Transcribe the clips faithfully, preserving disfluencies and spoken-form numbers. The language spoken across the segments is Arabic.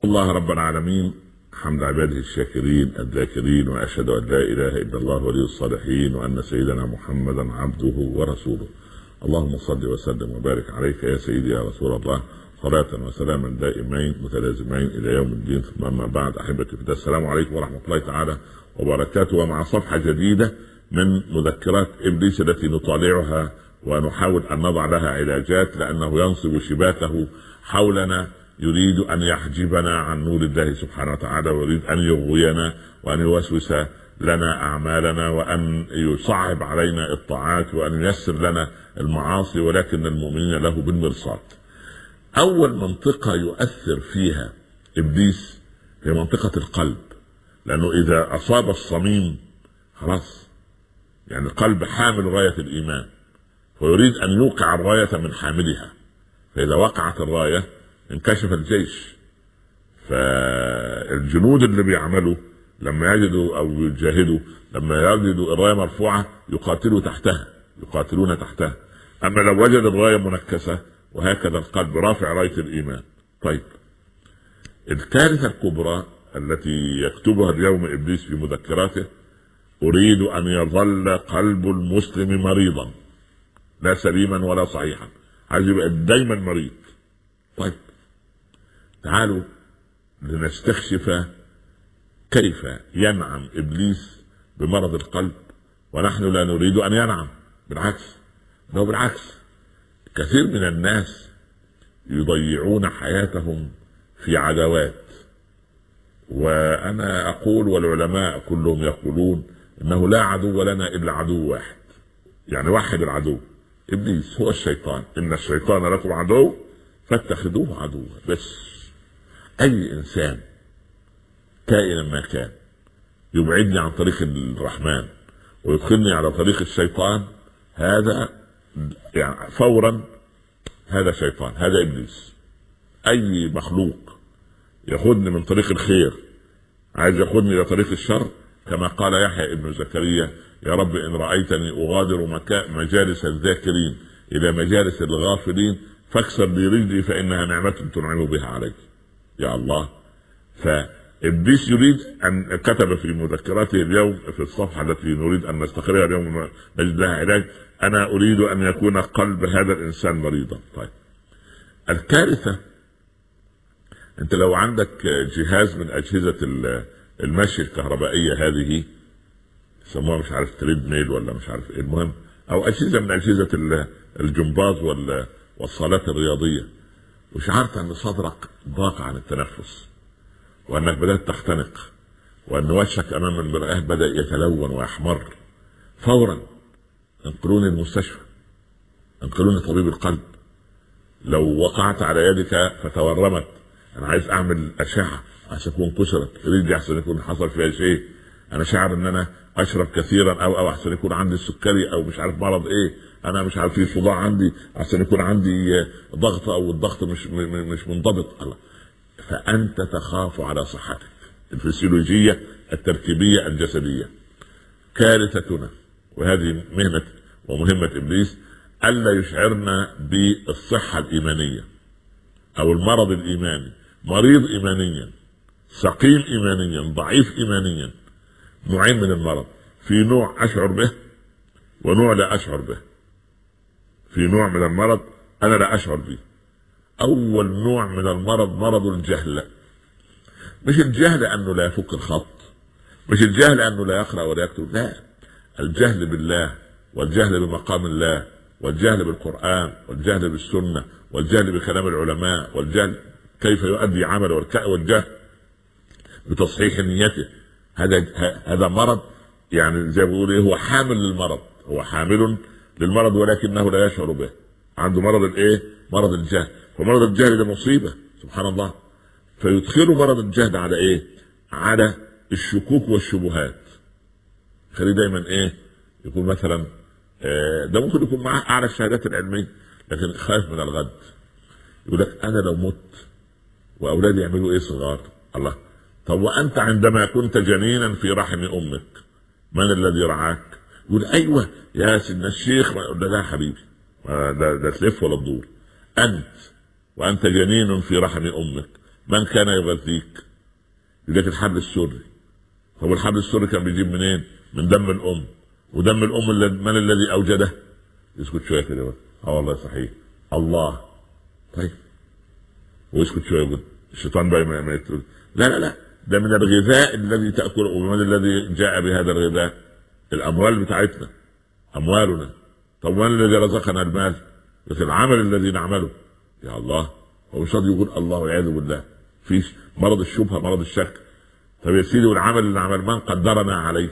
الله رب العالمين حمد عباده الشاكرين الذاكرين، وأشهد أن لا إله إلا الله ولي الصالحين، وأن سيدنا محمدا عبده ورسوله. اللهم صل وسلم وبارك عليك يا سيدي يا رسول الله، صلاة وسلاما دائمين متلازمين إلى يوم الدين. ثم أما بعد، أحبتي في الله، السلام عليكم ورحمة الله تعالى وبركاته، ومع صفحة جديدة من مذكرات إبليس التي نطالعها ونحاول أن نضع لها علاجات، لأنه ينصب شباكه حولنا، يريد أن يحجبنا عن نور الله سبحانه وتعالى، ويريد أن يغوينا وأن يوسوس لنا أعمالنا، وأن يصعب علينا الطاعات، وأن ييسر لنا المعاصي، ولكن المؤمنين له بالمرصاد. أول منطقة يؤثر فيها إبليس هي منطقة القلب، لأنه إذا أصاب الصميم خلاص، يعني القلب حامل راية الإيمان، ويريد أن يوقع الراية من حاملها، فإذا وقعت الراية انكشف الجيش. فالجنود اللي بيعملوا لما يجدوا أو يجاهدوا، لما يجدوا الراية مرفوعة يقاتلوا تحتها، يقاتلون تحتها. أما لو وجد الراية منكسة وهكذا القلب رافع راية الإيمان. طيب، الكارثة الكبرى التي يكتبها اليوم إبليس في مذكراته: أريد أن يظل قلب المسلم مريضا، لا سليما ولا صحيحا، عايز يبقى دايما مريض. طيب، تعالوا لنستكشف كيف ينعم إبليس بمرض القلب، ونحن لا نريد أن ينعم، بالعكس. لو بالعكس، كثير من الناس يضيعون حياتهم في عداوات، وأنا أقول والعلماء كلهم يقولون إنه لا عدو لنا إلا عدو واحد، يعني واحد العدو إبليس، هو الشيطان. إن الشيطان لكم عدو فاتخذوه عدوا. بس أي إنسان كائنا ما كان يبعدني عن طريق الرحمن ويدخلني على طريق الشيطان، هذا يعني فورا هذا شيطان، هذا إبليس. أي مخلوق ياخدني من طريق الخير عايز ياخدني إلى طريق الشر، كما قال يحيى ابن زكريا: يا رب إن رأيتني أغادر مجالس الذاكرين إلى مجالس الغافلين فاكسر لي رجلي فإنها نعمة تنعم بها عليك. يا الله. فإبليس يريد أن كتب في مذكراته اليوم في الصفحة التي نريد أن نستقرها اليوم نجد لها علاج: أنا أريد أن يكون قلب هذا الإنسان مريضا. طيب، الكارثة، أنت لو عندك جهاز من أجهزة المشي الكهربائية هذه، يسموها مش عارف تريد ميل ولا مش عارف إيه، المهم، أو أجهزة من أجهزة الجمباز والصالات الرياضية، وشعرت أن صدرك ضاق عن التنفس، وأنك بدأت تختنق، وأن وجهك أمام المرآة بدأ يتلون ويحمر، فورا انقلوني المستشفى، انقلوني طبيب القلب. لو وقعت على يدك فتورمت، أنا عايز أعمل أشعة عشان تكون كسرت، رجلي أحسن يكون حصل فيها شيء، أنا شعر أن أنا أشرب كثيرا، أو أو أحسن يكون عندي السكري، أو مش عارف مرض إيه، أنا مش عارف في صداع عندي، أحسن يكون عندي ضغط، أو الضغط مش مش منضبط. الله. فأنت تخاف على صحتك الفسيولوجية التركيبية الجسدية. كارثتنا، وهذه مهنة ومهمة إبليس، ألا يشعرنا بالصحة الإيمانية أو المرض الإيماني. مريض إيمانيا، سقيم إيمانيا، ضعيف إيمانيا. نوعين من المرض: في نوع أشعر به ونوع لا أشعر به. في نوع من المرض أنا لا أشعر به. أول نوع من المرض مرض الجهل. مش الجهل أنه لا يفك الخط، مش الجهل أنه لا يقرأ ولا يكتب، لا، الجهل بالله، والجهل بمقام الله، والجهل بالقرآن، والجهل بالسنة، والجهل بكلام العلماء، والجهل كيف يؤدي عمله، والجهل بتصحيح نيته. هذا هذا مرض، يعني زي ما بيقولوا هو حامل للمرض، هو حامل للمرض ولكنه لا يشعر به. عنده مرض الايه؟ مرض الجهل. فمرض الجهل ده مصيبة، سبحان الله. فيدخلوا مرض الجهل على ايه؟ على الشكوك والشبهات. خليه دايما ايه؟ يكون مثلا آه ده ممكن يكون معاه اعلى الشهادات العلمية، لكن خايف من الغد. يقول لك انا لو مت واولادي يعملوا ايه صغار؟ الله. طب وانت عندما كنت جنينا في رحم امك من الذي رعاك؟ يقول ايوه يا سيدنا الشيخ. ده لا حبيبي، ده ده تلف ولا تدور. انت وانت جنين في رحم امك من كان يغذيك؟ يديك الحبل السري. طب الحبل السري كان بيجيب منين؟ من دم الام. ودم الام من الذي اوجده؟ يسكت شويه كده. اه والله صحيح الله. طيب ويسكت شويه يقول الشيطان بقى ما يتقول لا لا لا ده من الغذاء الذي تاكله. ومن الذي جاء بهذا الغذاء؟ الاموال بتاعتنا، اموالنا. طب من الذي رزقنا المال؟ بس العمل الذي نعمله. يا الله، هو مش راضي يقول الله والعياذ بالله. في مرض الشبهه، مرض الشك. طب يا سيدي والعمل اللي نعمل من قدرنا عليه؟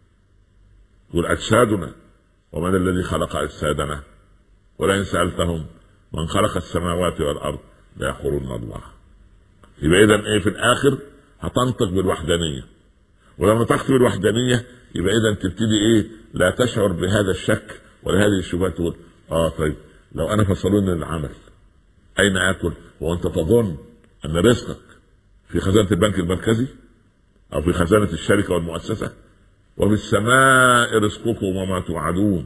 يقول اجسادنا. ومن الذي خلق اجسادنا؟ ولئن سالتهم من خلق السماوات والارض ليقولون الله. يبقى اذا ايه في الاخر؟ هتنطق بالوحدانيه. ولما تنطق بالوحدانيه يبقى اذا تبتدي ايه؟ لا تشعر بهذا الشك ولا هذه الشبهات. تقول اه طيب لو انا فصلوني العمل اين اكل؟ وانت تظن ان رزقك في خزانه البنك المركزي او في خزانه الشركه والمؤسسه؟ وفي السماء رزقكم وما توعدون.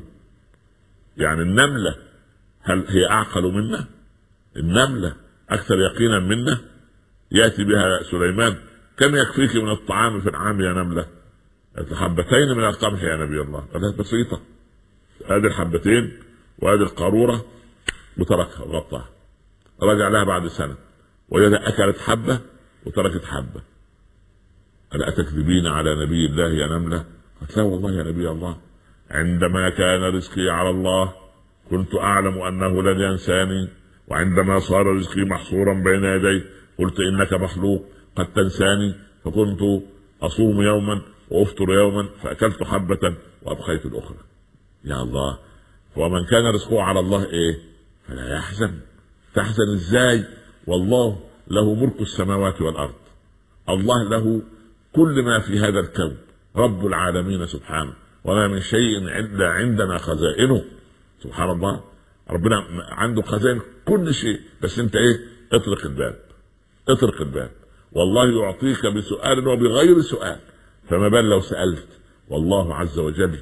يعني النمله هل هي اعقل منا؟ النمله اكثر يقينا منا. ياتي بها سليمان كم يكفيك من الطعام في العام يا نمله؟ حبتين من القمح يا نبي الله. قالت بسيطه، هذه الحبتين وهذه القاروره وتركها وغطاها. رجع لها بعد سنه وجدها اكلت حبه وتركت حبه. ألا أتكذبين على نبي الله يا نملة؟ قالت لا والله يا نبي الله، عندما كان رزقي على الله كنت أعلم أنه لن ينساني، وعندما صار رزقي محصورا بين يدي قلت إنك مخلوق قد تنساني، فكنت أصوم يوما وأفطر يوما فأكلت حبة وأبقيت الأخرى. يا الله، ومن كان رزقه على الله إيه؟ فلا يحزن. تحزن إزاي؟ والله له ملك السماوات والأرض. الله له كل ما في هذا الكون، رب العالمين سبحانه، وما من شيء إلا عندنا خزائنه. سبحان الله، ربنا عنده خزائن كل شيء. بس انت ايه؟ اطرق الباب، اطرق الباب، والله يعطيك بسؤال وبغير سؤال. فما بال لو سألت. والله عز وجل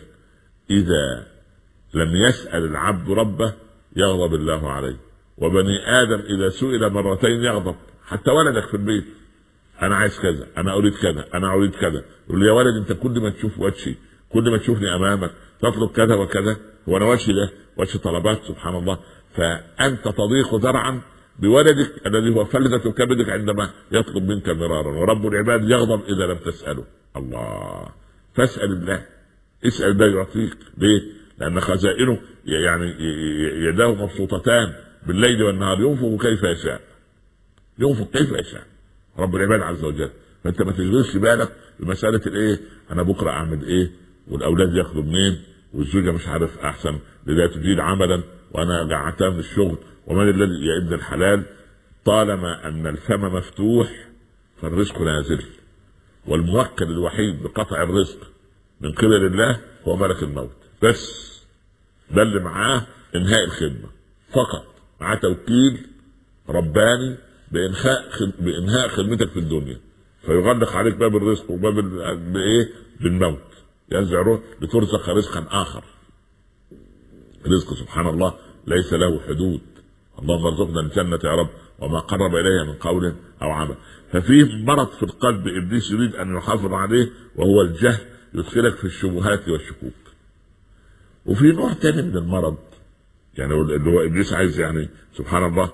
إذا لم يسأل العبد ربه يغضب الله عليه. وبني آدم إذا سئل مرتين يغضب. حتى ولدك في البيت، انا عايز كذا، انا اريد كذا، انا اريد كذا، يقول لي يا ولد انت كل ما تشوف وجهي، كل ما تشوفني امامك تطلب كذا وكذا، وانا وجهي ده وجه طلبات. سبحان الله. فانت تضيق ذرعا بولدك الذي هو فلذة كبدك عندما يطلب منك مرارا. ورب العباد يغضب اذا لم تسأله. الله، فاسأل الله، اسأل الله يعطيك. ليه؟ لان خزائنه يعني يداه مبسوطتان بالليل والنهار، ينفق كيف يشاء، ينفق كيف يشاء رب العباد عز وجل. فانت ما تشغلش بالك بمساله الايه، انا بكره اعمل ايه، والاولاد ياخدوا منين، والزوجه مش عارف احسن لذا تجيد عملا وانا قعدتها من الشغل، ومن الذي يعد الحلال. طالما ان الفم مفتوح فالرزق نازل. والموكل الوحيد بقطع الرزق من قبل الله هو ملك الموت بس. ده اللي معاه انهاء الخدمه فقط، معاه توكيل رباني بإنهاء بإنهاء خدمتك في الدنيا، فيغلق عليك باب الرزق وباب بايه؟ بالموت. ينزع روح لترزق رزقا آخر. رزق سبحان الله ليس له حدود. اللهم ارزقنا الجنة يا رب وما قرب إليها من قول أو عمل. ففيه مرض في القلب إبليس يريد أن يحافظ عليه، وهو الجهل، يدخلك في الشبهات والشكوك. وفي نوع تاني من المرض يعني اللي هو إبليس عايز يعني سبحان الله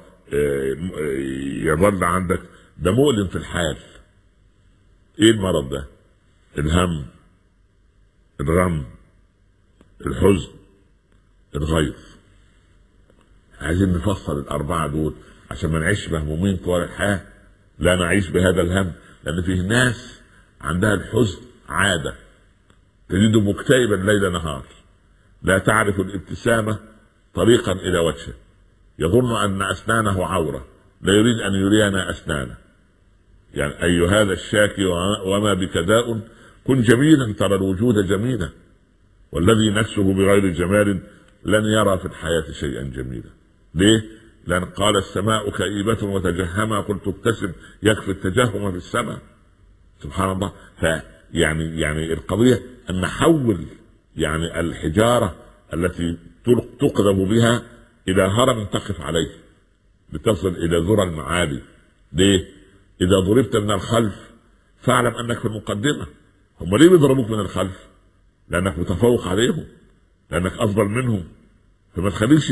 يظل عندك، ده مؤلم في الحال. ايه المرض ده؟ الهم، الغم، الحزن، الغيظ. عايزين نفصل الاربعه دول عشان ما نعيش مهمومين طوال الحياه. لا نعيش بهذا الهم، لان فيه ناس عندها الحزن عاده، تجده مكتئبا ليل نهار، لا تعرف الابتسامه طريقا الى وجهه، يظن ان اسنانه عوره، لا يريد ان يرينا اسنانه. يعني اي هذا الشاكي وما بك داء كن جميلا ترى الوجود جميلا، والذي نفسه بغير جمال لن يرى في الحياه شيئا جميلا. ليه؟ لان قال السماء كئيبه وتجهما قلت ابتسم يكفي التجهم في السماء. سبحان الله. فيعني يعني القضيه ان نحول يعني الحجاره التي تقذف بها الى هرم تقف عليه لتصل الى ذرى المعالي. ليه؟ اذا ضربت من الخلف فاعلم انك في المقدمه. هم ليه بيضربوك من الخلف؟ لانك متفوق عليهم، لانك افضل منهم. فما تخليش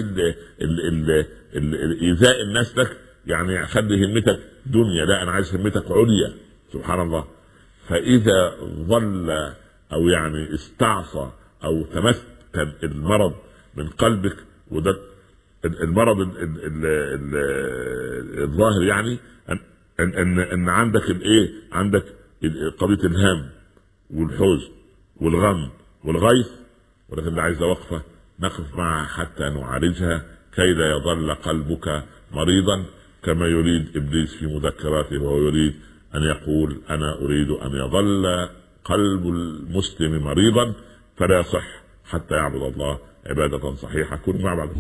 ايذاء الناس لك يعني خلي همتك دنيا، لا انا عايز همتك عليا. سبحان الله. فاذا ظل او يعني استعصى او تمكن المرض من قلبك، وده المرض الظاهر يعني ان ان ان عندك الايه، عندك قضيه الهم والحزن والغم والغيث، ولكن اللي عايزه وقفه نقف معها حتى نعالجها كي لا يظل قلبك مريضا كما يريد ابليس في مذكراته، وهو يريد ان يقول انا اريد ان يظل قلب المسلم مريضا فلا يصح حتى يعبد الله عباده صحيحه. كن مع بعض.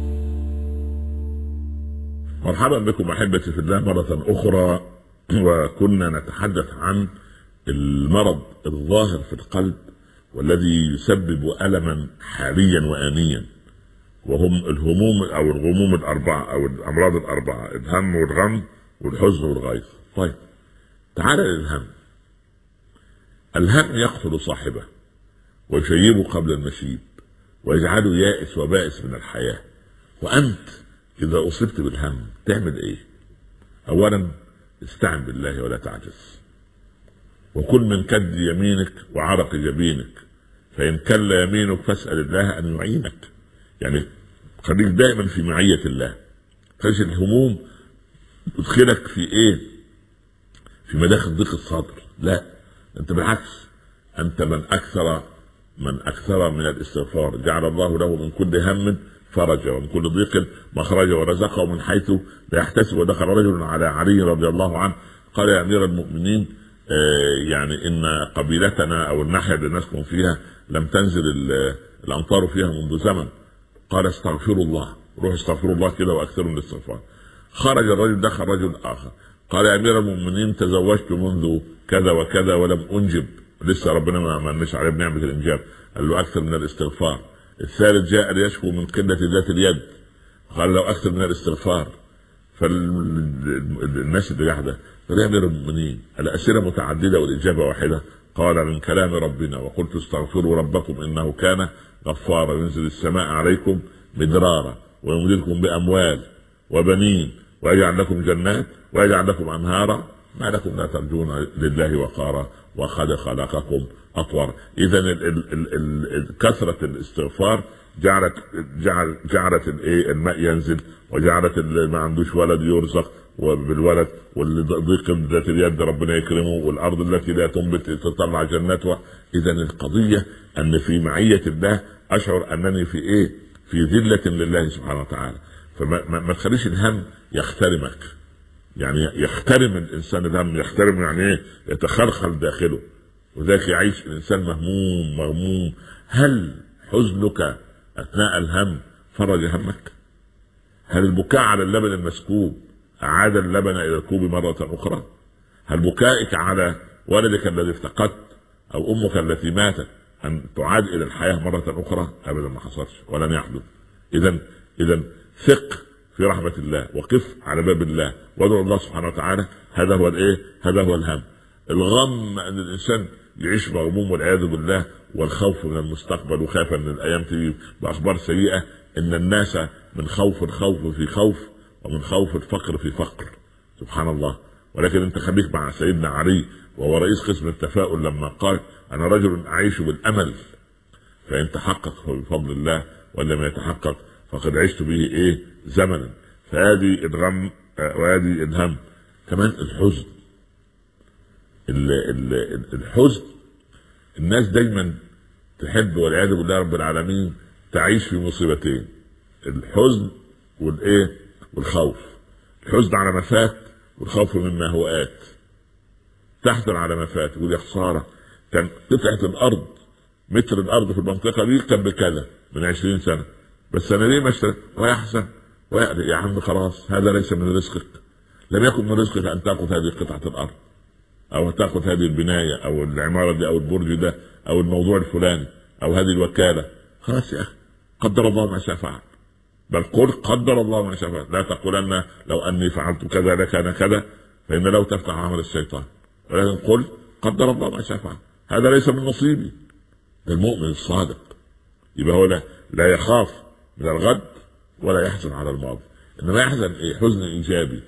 مرحبا بكم احبتي في الله مره اخرى، وكنا نتحدث عن المرض الظاهر في القلب والذي يسبب ألما حاليا وآنيا، وهم الهموم أو الغموم الأربعة أو الأمراض الأربعة: الهم والغم والحزن والغيظ. طيب تعال للهم. الهم يقتل صاحبه ويشيبه قبل المشيب ويجعله يائس وبائس من الحياة. وأنت إذا أصبت بالهم تعمل إيه؟ أولا استعن بالله ولا تعجز، وكل من كد يمينك وعرق جبينك، فإن كل يمينك فاسأل الله أن يعينك. يعني خليك دائما في معية الله. خليش الهموم تدخلك في ايه؟ في مداخل ضيق الصدر، لا انت بالعكس، انت من اكثر من اكثر من الاستغفار جعل الله له من كل هم فرجا ومن كل ضيق مخرجا ورزقه من حيث لا يحتسب. ودخل رجل على علي رضي الله عنه قال: يا امير المؤمنين، آه يعني ان قبيلتنا او الناحيه اللي نسكن فيها لم تنزل الامطار فيها منذ زمن. قال: استغفروا الله، روح استغفروا الله كده واكثروا من الاستغفار. خرج الرجل، دخل رجل اخر قال: يا امير المؤمنين، تزوجت منذ كذا وكذا ولم انجب، لسه ربنا ما عملناش عليه بنعمه الانجاب. قال له: اكثر من الاستغفار. الثالث جاء ليشكو من قله ذات اليد، قال له: اكثر من الاستغفار. فالناس اللي قاعده: يا امير المؤمنين، الاسئله متعدده والاجابه واحده. قال: من كلام ربنا: وقلت استغفروا ربكم انه كان غفارا ينزل السماء عليكم مدرارا ويمددكم باموال وبنين ويجعل لكم جنات ويجعل لكم انهارا ما لكم لا ترجون لله وقارا وقد خلقكم اطوارا. اذا كثره الاستغفار جعلت جعل جعلت الايه الماء ينزل، وجعلت اللي ما عندوش ولد يرزق وبالولد، واللي ضيق ذات اليد ربنا يكرمه، والارض التي لا تنبت تطلع جناتها. اذا القضيه ان في معيه الله اشعر انني في ايه؟ في ذله لله سبحانه وتعالى. فما ما تخليش الهم يخترمك، يعني يخترم الانسان الهم، يخترم يعني ايه؟ يتخلخل داخله، وذاك يعيش الانسان مهموم مغموم. هل حزنك اثناء الهم فرج همك؟ هل البكاء على اللبن المسكوب اعاد اللبن الى الكوب مره اخرى؟ هل بكائك على ولدك الذي افتقدت او امك التي ماتت ان تعاد الى الحياه مره اخرى؟ ابدا، ما حصلش ولن يحدث. اذا اذا ثق في رحمه الله، وقف على باب الله، وادعو الله سبحانه وتعالى. هذا هو الايه؟ هذا هو الهم. الغم ان الانسان يعيش مغموم والعياذ بالله، والخوف من المستقبل، وخاف ان الايام تجي باخبار سيئه. ان الناس من خوف الخوف في خوف، ومن خوف الفقر في فقر. سبحان الله. ولكن انت خليك مع سيدنا علي وهو رئيس قسم التفاؤل لما قال: انا رجل اعيش بالامل، فان تحقق فبفضل الله، ولم يتحقق فقد عشت به ايه؟ زمنا. فهذه الغم وهذه الهم. كمان الحزن. الحزن الناس دايما تحب والعياذ بالله رب العالمين تعيش في مصيبتين: الحزن والايه؟ والخوف. الحزن على ما فات، والخوف مما هو آت. تحزن على ما فات، يقول يا خساره، كان قطعه الارض متر الارض في المنطقه دي كان بكذا من عشرين سنه، بس انا ليه ما اشتريت؟ ويحزن ويأتي: يا عم خلاص، هذا ليس من رزقك. لم يكن من رزقك ان تاخذ هذه قطعه الارض، او تاخذ هذه البنايه، او العماره دي، او البرج ده، او الموضوع الفلاني، او هذه الوكاله. خلاص يا اخي، قدر الله ما شاء فعل. بل قل قدر الله ما شاء فعل. لا تقولن لو اني فعلت كذا لكان كذا، فإن لو تفتح عمل الشيطان، ولكن قل قدر الله ما شاء فعل، هذا ليس من نصيبي. المؤمن الصادق يبقى هو لا, لا يخاف من الغد ولا يحزن على الماضي، انما يحزن ايه؟ حزن ايجابي.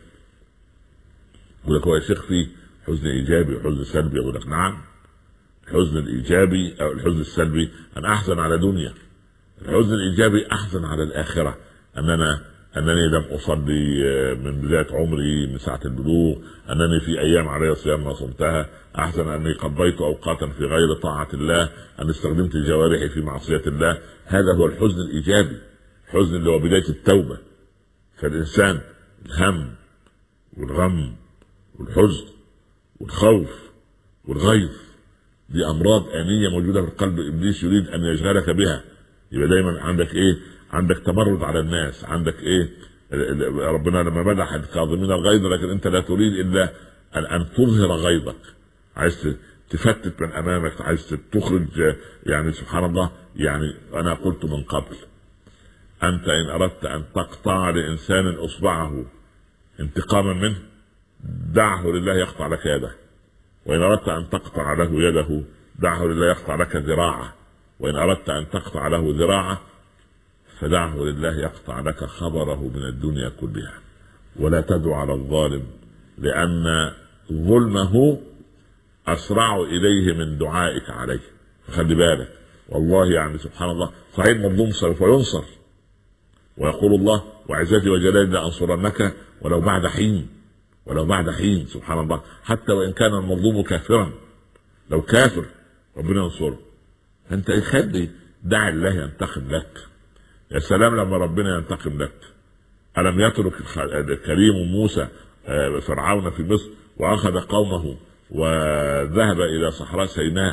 يقول لك هو يا شيخ فيه حزن ايجابي وحزن سلبي؟ يقول لك نعم. الحزن الايجابي او الحزن السلبي ان احزن على دنيا، الحزن الايجابي احزن على الاخره، اننا انني لم اصلي من بدايه عمري من ساعه البلوغ، انني في ايام علي صيام ما صمتها، احزن اني قضيت اوقاتا في غير طاعه الله، ان استخدمت جوارحي في معصيه الله. هذا هو الحزن الايجابي، الحزن اللي هو بدايه التوبه. فالانسان الهم والغم والحزن والخوف والغيظ دي امراض انيه موجوده في القلب، ابليس يريد ان يشغلك بها. يبقى دايما عندك ايه؟ عندك تمرد على الناس، عندك ايه؟ ربنا لما مدح الكاظمين الغيظ، لكن انت لا تريد الا ان تظهر غيظك، عايز تفتت من امامك، عايز تخرج. يعني سبحان الله، يعني انا قلت من قبل، انت ان اردت ان تقطع لانسان اصبعه انتقاما منه دعه لله يقطع لك يده، وان اردت ان تقطع له يده دعه لله يقطع لك ذراعه، وان اردت ان تقطع له ذراعه فدعه لله يقطع لك خبره من الدنيا كلها. ولا تدع على الظالم، لان ظلمه اسرع اليه من دعائك عليه. فخلي بالك والله، يعني سبحان الله، صحيح المظلوم سوف ينصر، ويقول الله وعزتي وجلالي لانصرنك ولو بعد حين، ولو بعد حين. سبحان الله، حتى وان كان المظلوم كافرا، لو كافر ربنا ينصره. انت خلي دع الله ينتقم لك. يا سلام لما ربنا ينتقم لك. ألم يترك الكريم موسى فرعون في مصر وأخذ قومه وذهب إلى صحراء سيناء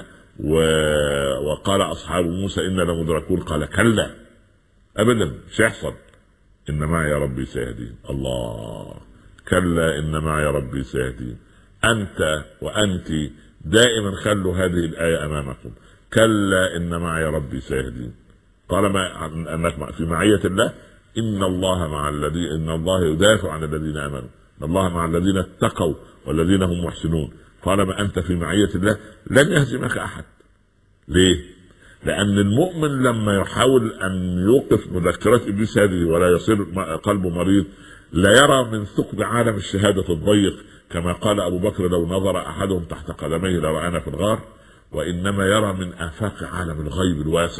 وقال أصحاب موسى إنا لمدركون؟ قال كلا أبدا مش يحصل، إن معي يا ربي سيهدين. الله، كلا إن معي يا ربي سيهدين. أنت وأنت دائما خلوا هذه الآية أمامكم، كلا إن معي يا ربي سيهدين. طالما انك في معيه الله، ان الله مع الذين، ان الله يدافع عن الذين امنوا، ان الله مع الذين اتقوا والذين هم محسنون. طالما انت في معيه الله لن يهزمك احد. ليه؟ لان المؤمن لما يحاول ان يوقف مذكرات ابليس هذه ولا يصير قلبه مريض، لا يرى من ثقب عالم الشهاده الضيق، كما قال ابو بكر لو نظر احدهم تحت قدميه لرآنا في الغار، وانما يرى من افاق عالم الغيب الواسع.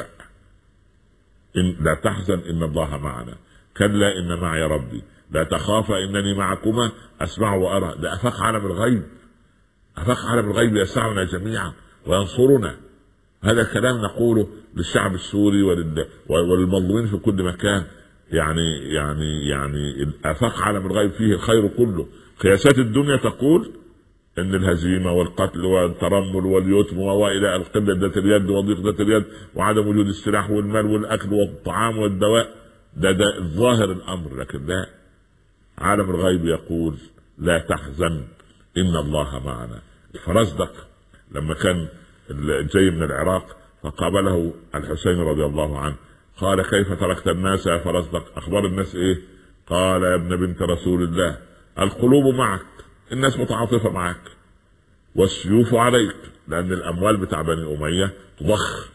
إن لا تحزن إن الله معنا، كلا إن معي ربي، لا تخافا إنني معكما أسمع وأرى. ده أفاق عالم الغيب، أفاق عالم الغيب يسعنا جميعا وينصرنا. هذا كلام نقوله للشعب السوري وللمظلومين في كل مكان. يعني يعني يعني أفاق عالم الغيب فيه الخير كله. قياسات الدنيا تقول ان الهزيمه والقتل والترمل واليتم والى القله ذات اليد وضيق ذات اليد وعدم وجود السلاح والمال والاكل والطعام والدواء، ده ده ظاهر الامر. لكن ده عالم الغيب يقول لا تحزن ان الله معنا. الفرزدق لما كان جاي من العراق فقابله الحسين رضي الله عنه، قال كيف تركت الناس يا فرزدق؟ اخبار الناس ايه؟ قال يا ابن بنت رسول الله القلوب معك، الناس متعاطفة معك، والسيوف عليك، لأن الأموال بتاع بني أمية تضخ.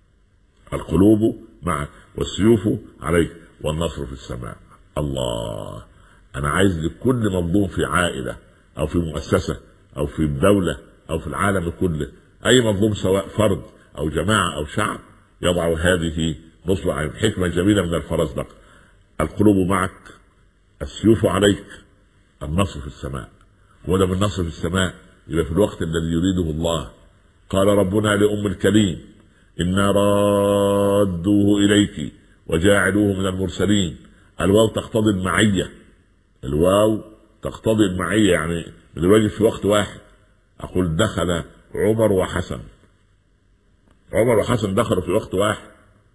القلوب معك والسيوف عليك والنصر في السماء. الله، أنا عايز لكل مظلوم في عائلة أو في مؤسسة أو في الدولة أو في العالم كله، أي مظلوم سواء فرد أو جماعة أو شعب، يضع هذه نصب عين. حكمة جميلة من الفرزدق، القلوب معك، السيوف عليك، النصر في السماء. وده من النصر في السماء إذا في الوقت الذي يريده الله. قال ربنا لأم الكريم إنا رادوه إليك وجاعلوه من المرسلين. الواو تقتضي المعية، الواو تقتضي المعية، يعني من الواجب في وقت واحد. أقول دخل عمر وحسن، عمر وحسن دخلوا في وقت واحد،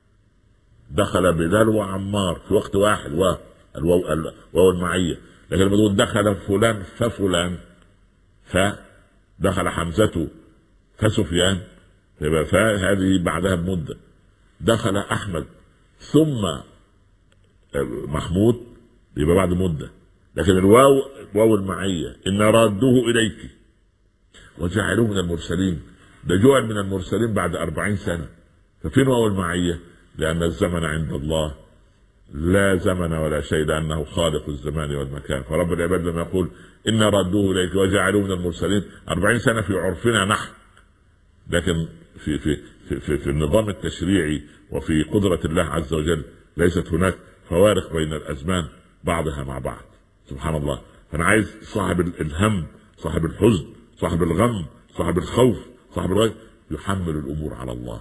دخل بلال وعمار في وقت واحد، الواو المعية. لكن لما تقول دخل فلان ففلان، فدخل حمزة فسفيان، يبقى فهذه بعدها بمدة. دخل أحمد ثم محمود، يبقى بعد مدة. لكن الواو واو المعية، إن رادوه إليك وجعلوه من المرسلين، ده جعل من المرسلين بعد أربعين سنة. ففين واو المعية؟ لأن الزمن عند الله لا زمن ولا شيء، لأنه خالق الزمان والمكان. فرب العباد لما يقول إن رادوه إليك وجعلوه من المرسلين، أربعين سنة في عرفنا نحن، لكن في في في, في, في النظام التشريعي وفي قدرة الله عز وجل ليست هناك فوارق بين الأزمان بعضها مع بعض. سبحان الله. فأنا عايز صاحب الهم، صاحب الحزن، صاحب الغم، صاحب الخوف، صاحب الغيب يحمل الأمور على الله،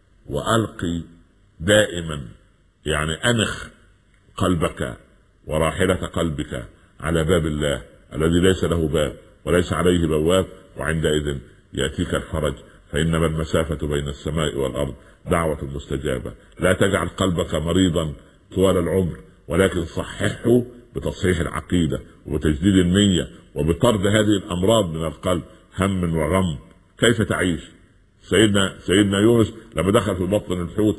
وألقي دائما يعني أنخ قلبك وراحلة قلبك على باب الله الذي ليس له باب وليس عليه بواب، وعندئذ يأتيك الفرج. فإنما المسافة بين السماء والأرض دعوة مستجابة. لا تجعل قلبك مريضا طوال العمر، ولكن صححه بتصحيح العقيدة وبتجديد النية وبطرد هذه الأمراض من القلب، هم وغم. كيف تعيش؟ سيدنا سيدنا يونس لما دخل في بطن الحوت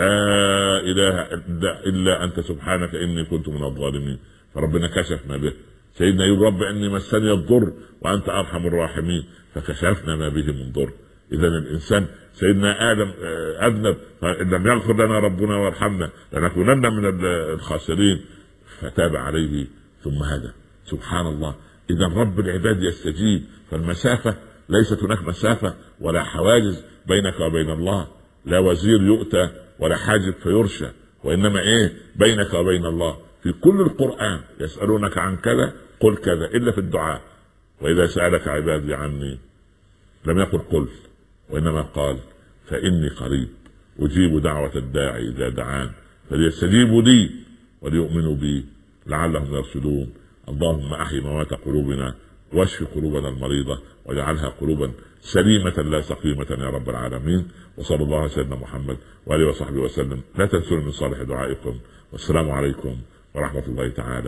لا إله إلا أنت سبحانك إني كنت من الظالمين، فربنا كشف ما به. سيدنا يقول رب إني مسني الضر وأنت أرحم الراحمين، فكشفنا ما به من ضر. إذا الإنسان سيدنا آدم أذنب، فإن لم يغفر لنا ربنا وارحمنا لنكونن من الخاسرين، فتاب عليه ثم هدى. سبحان الله. إذا رب العباد يستجيب. فالمسافة ليست هناك مسافة ولا حواجز بينك وبين الله، لا وزير يؤتى ولا حاجب فيرشى، وإنما إيه بينك وبين الله. في كل القرآن يسألونك عن كذا قل كذا، إلا في الدعاء. وإذا سألك عبادي عني لم يقل قل، وإنما قال فإني قريب أجيب دعوة الداعي إذا دعان فليستجيبوا لي وليؤمنوا بي لعلهم يرشدون. اللهم أحي موات قلوبنا واشف قلوبنا المريضة واجعلها قلوبا سليمة لا سقيمة يا رب العالمين. وصلى الله على سيدنا محمد وآله وصحبه وسلم. لا تنسوا من صالح دعائكم، والسلام عليكم ورحمة الله تعالى.